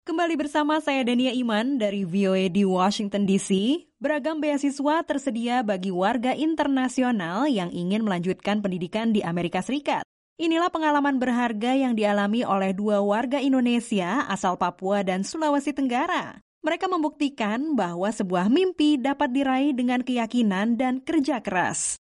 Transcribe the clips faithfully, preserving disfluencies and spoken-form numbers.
Kembali bersama saya Dania Iman dari V O A di Washington D C. Beragam beasiswa tersedia bagi warga internasional yang ingin melanjutkan pendidikan di Amerika Serikat. Inilah pengalaman berharga yang dialami oleh dua warga Indonesia asal Papua dan Sulawesi Tenggara. Mereka membuktikan bahwa sebuah mimpi dapat diraih dengan keyakinan dan kerja keras.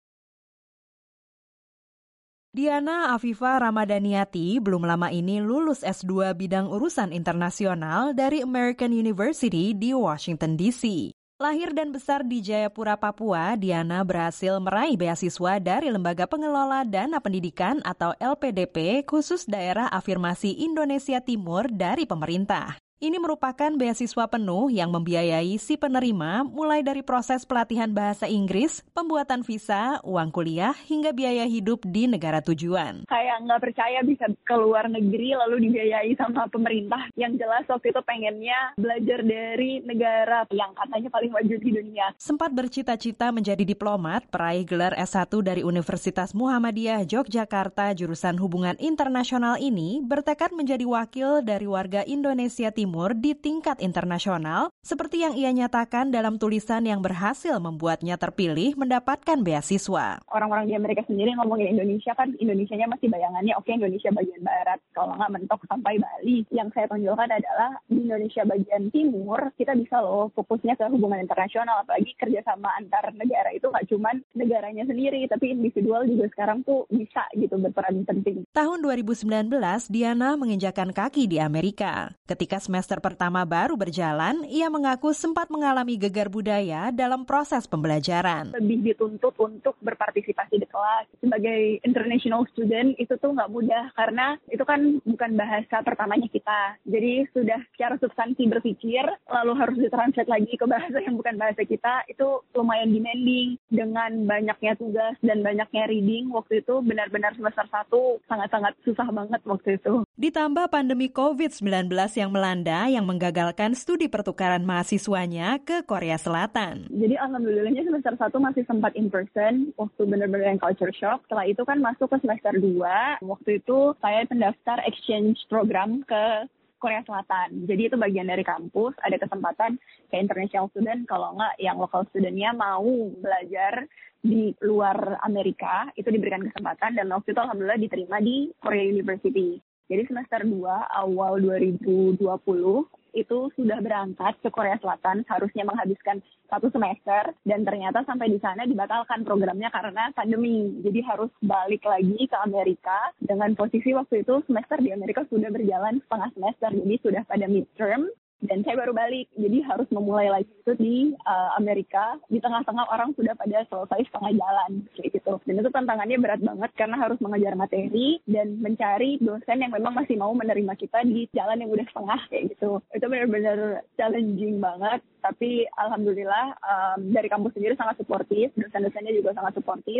Diana Afifa Ramadaniati belum lama ini lulus S dua bidang urusan internasional dari American University di Washington D C. Lahir dan besar di Jayapura, Papua, Diana berhasil meraih beasiswa dari Lembaga Pengelola Dana Pendidikan atau L P D P khusus Daerah Afirmasi Indonesia Timur dari pemerintah. Ini merupakan beasiswa penuh yang membiayai si penerima mulai dari proses pelatihan bahasa Inggris, pembuatan visa, uang kuliah, hingga biaya hidup di negara tujuan. Kayak nggak percaya bisa ke luar negeri lalu dibiayai sama pemerintah. Yang jelas waktu itu pengennya belajar dari negara yang katanya paling maju di dunia. Sempat bercita-cita menjadi diplomat, peraih gelar S satu dari Universitas Muhammadiyah Yogyakarta jurusan Hubungan Internasional ini bertekad menjadi wakil dari warga Indonesia Timur di tingkat internasional, seperti yang ia nyatakan dalam tulisan yang berhasil membuatnya terpilih mendapatkan beasiswa. Orang-orang di Amerika sendiri ngomongin Indonesia kan, Indonesianya masih bayangannya oke okay, Indonesia bagian barat, kalau nggak mentok sampai Bali. Yang saya tonjolkan adalah di Indonesia bagian timur, kita bisa loh fokusnya ke hubungan internasional, apalagi kerjasama antar negara itu nggak cuma negaranya sendiri, tapi individual juga sekarang tuh bisa gitu berperan penting. Tahun dua ribu sembilan belas, Diana menginjakan kaki di Amerika. Ketika semester pertama baru berjalan, ia mengaku sempat mengalami gegar budaya dalam proses pembelajaran. Lebih dituntut untuk berpartisipasi di kelas. Sebagai international student, itu tuh nggak mudah karena itu kan bukan bahasa pertamanya kita. Jadi sudah secara substansi berpikir, lalu harus ditranslate lagi ke bahasa yang bukan bahasa kita, itu lumayan demanding. Dengan banyaknya tugas dan banyaknya reading, waktu itu benar-benar semester satu sangat-sangat susah banget waktu itu. Ditambah pandemi covid sembilan belas yang melanda yang menggagalkan studi pertukaran mahasiswanya ke Korea Selatan. Jadi alhamdulillahnya semester satu masih sempat in person, waktu benar-benar yang culture shock. Setelah itu kan masuk ke semester dua, waktu itu saya pendaftar exchange program ke Korea Selatan. Jadi itu bagian dari kampus, ada kesempatan ke international student, kalau nggak yang local studentnya mau belajar di luar Amerika, itu diberikan kesempatan, dan waktu itu alhamdulillah diterima di Korea University. Jadi semester dua awal dua ribu dua puluh itu sudah berangkat ke Korea Selatan, harusnya menghabiskan satu semester, dan ternyata sampai di sana dibatalkan programnya karena pandemi. Jadi harus balik lagi ke Amerika, dengan posisi waktu itu semester di Amerika sudah berjalan setengah semester, jadi sudah pada midterm. Dan saya baru balik, jadi harus memulai lagi itu di uh, Amerika. Di tengah-tengah orang sudah pada selesai setengah jalan, kayak gitu. Dan itu tantangannya berat banget karena harus mengejar materi dan mencari dosen yang memang masih mau menerima kita di jalan yang udah setengah, kayak gitu. Itu benar-benar challenging banget. Tapi alhamdulillah um, dari kampus sendiri sangat suportif, dosen-dosennya juga sangat suportif.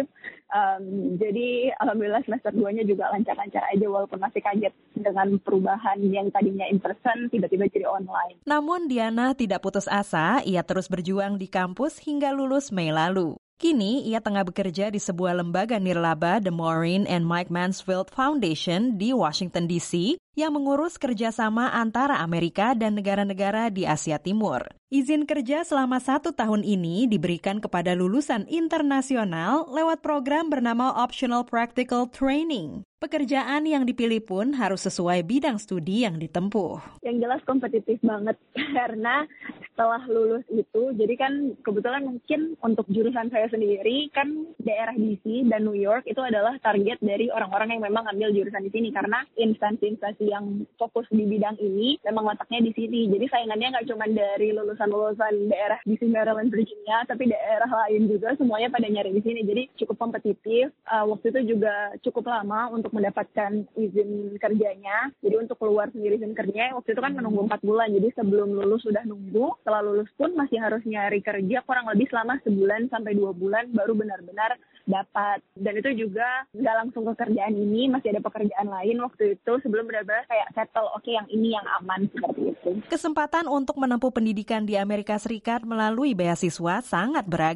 Um, jadi alhamdulillah semester dua-nya juga lancar-lancar aja, walaupun masih kaget dengan perubahan yang tadinya in person tiba-tiba jadi online. Namun Diana tidak putus asa, ia terus berjuang di kampus hingga lulus Mei lalu. Kini, ia tengah bekerja di sebuah lembaga nirlaba The Maureen and Mike Mansfield Foundation di Washington D C yang mengurus kerjasama antara Amerika dan negara-negara di Asia Timur. Izin kerja selama satu tahun ini diberikan kepada lulusan internasional lewat program bernama Optional Practical Training. Pekerjaan yang dipilih pun harus sesuai bidang studi yang ditempuh. Yang jelas kompetitif banget karena setelah lulus itu, jadi kan kebetulan mungkin untuk jurusan saya sendiri kan daerah D C dan New York itu adalah target dari orang-orang yang memang ambil jurusan di sini, karena instansi-instansi yang fokus di bidang ini memang letaknya di sini. Jadi saingannya nggak cuma dari lulusan-lulusan daerah D C, Maryland, Virginia, tapi daerah lain juga semuanya pada nyari di sini. Jadi cukup kompetitif. Uh, waktu itu juga cukup lama untuk mendapatkan izin kerjanya. Jadi untuk keluar sendiri izin kerjanya waktu itu kan menunggu empat bulan. Jadi sebelum lulus sudah nunggu, setelah lulus pun masih harus nyari kerja kurang lebih selama sebulan sampai dua bulan baru benar-benar dapat. Dan itu juga nggak langsung ke kerjaan ini, masih ada pekerjaan lain waktu itu sebelum benar-benar kayak settle, oke okay, yang ini yang aman, seperti itu. Kesempatan untuk menempuh pendidikan di Amerika Serikat melalui beasiswa sangat beragam.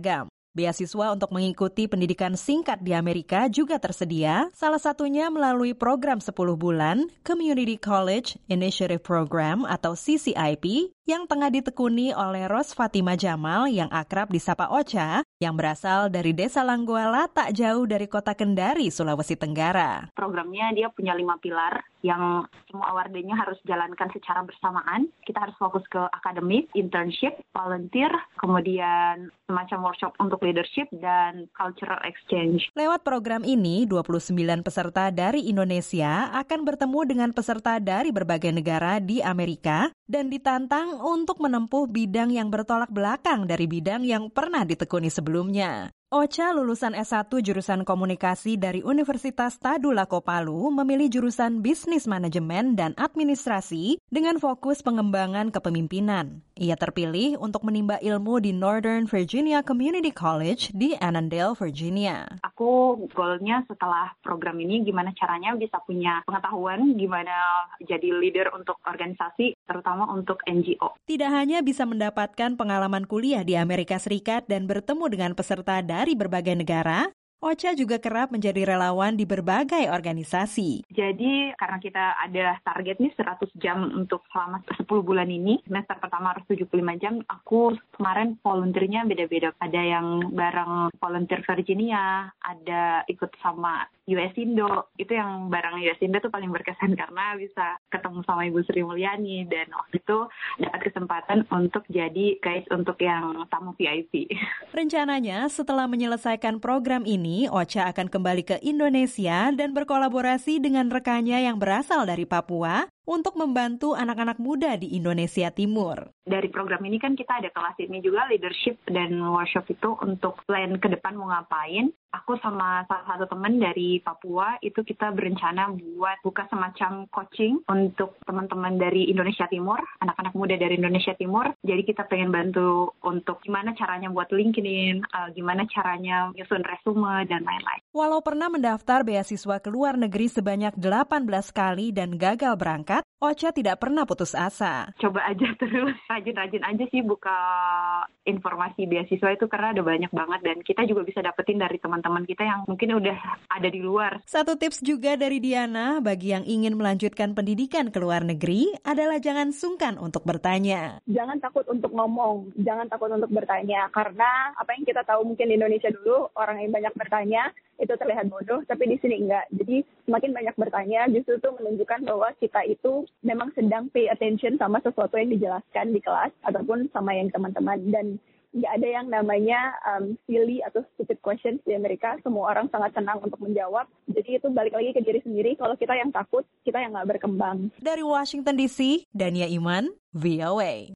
Beasiswa untuk mengikuti pendidikan singkat di Amerika juga tersedia, salah satunya melalui program sepuluh bulan Community College Initiative Program atau C C I P yang tengah ditekuni oleh Ros Fatima Jamal yang akrab disapa Ocha, yang berasal dari Desa Langguala tak jauh dari kota Kendari, Sulawesi Tenggara. Programnya dia punya lima pilar yang semua awardnya harus jalankan secara bersamaan. Kita harus fokus ke akademik, internship, volunteer, kemudian semacam workshop untuk leadership, dan cultural exchange. Lewat program ini, dua puluh sembilan peserta dari Indonesia akan bertemu dengan peserta dari berbagai negara di Amerika dan ditantang untuk menempuh bidang yang bertolak belakang dari bidang yang pernah ditekuni sebelumnya. Ocha lulusan S satu jurusan komunikasi dari Universitas Tadulako Palu memilih jurusan bisnis manajemen dan administrasi dengan fokus pengembangan kepemimpinan. Ia terpilih untuk menimba ilmu di Northern Virginia Community College di Annandale, Virginia. Aku goalnya setelah program ini gimana caranya bisa punya pengetahuan gimana jadi leader untuk organisasi, terutama untuk N G O. Tidak hanya bisa mendapatkan pengalaman kuliah di Amerika Serikat dan bertemu dengan peserta dari Dari berbagai negara, Ocha juga kerap menjadi relawan di berbagai organisasi. Jadi karena kita ada target nih seratus jam untuk selama sepuluh bulan ini, semester pertama harus tujuh puluh lima jam, aku kemarin volunteernya beda-beda. Ada yang bareng volunteer Virginia, ada ikut sama U S Indo. Itu yang bareng U S Indo tuh paling berkesan karena bisa ketemu sama Ibu Sri Mulyani, dan waktu itu dapat kesempatan untuk jadi guys untuk yang tamu V I P. Rencananya setelah menyelesaikan program ini, Ocha akan kembali ke Indonesia dan berkolaborasi dengan rekannya yang berasal dari Papua untuk membantu anak-anak muda di Indonesia Timur. Dari program ini kan kita ada kelas ini juga, leadership dan workshop itu untuk plan ke depan mau ngapain. Aku sama salah satu teman dari Papua itu kita berencana buat buka semacam coaching untuk teman-teman dari Indonesia Timur, anak-anak muda dari Indonesia Timur. Jadi kita pengen bantu untuk gimana caranya buat LinkedIn, uh, gimana caranya nyusun resume, dan lain-lain. Walau pernah mendaftar beasiswa ke luar negeri sebanyak delapan belas kali dan gagal berangkat, Ocha tidak pernah putus asa. Coba aja terus, rajin-rajin aja sih buka informasi beasiswa itu karena ada banyak banget dan kita juga bisa dapetin dari teman-teman kita yang mungkin udah ada di luar. Satu tips juga dari Diana bagi yang ingin melanjutkan pendidikan ke luar negeri adalah jangan sungkan untuk bertanya. Jangan takut untuk ngomong, jangan takut untuk bertanya, karena apa yang kita tahu mungkin di Indonesia dulu, orang yang banyak bertanya itu terlihat bodoh, tapi di sini enggak. Jadi semakin banyak bertanya justru itu menunjukkan bahwa kita itu memang sedang pay attention sama sesuatu yang dijelaskan di kelas ataupun sama yang teman-teman, dan nggak ada yang namanya um, silly atau stupid questions di Amerika. Semua orang sangat senang untuk menjawab. Jadi itu balik lagi ke diri sendiri. Kalau kita yang takut, kita yang nggak berkembang. Dari Washington D C, Dania Iman, V O A.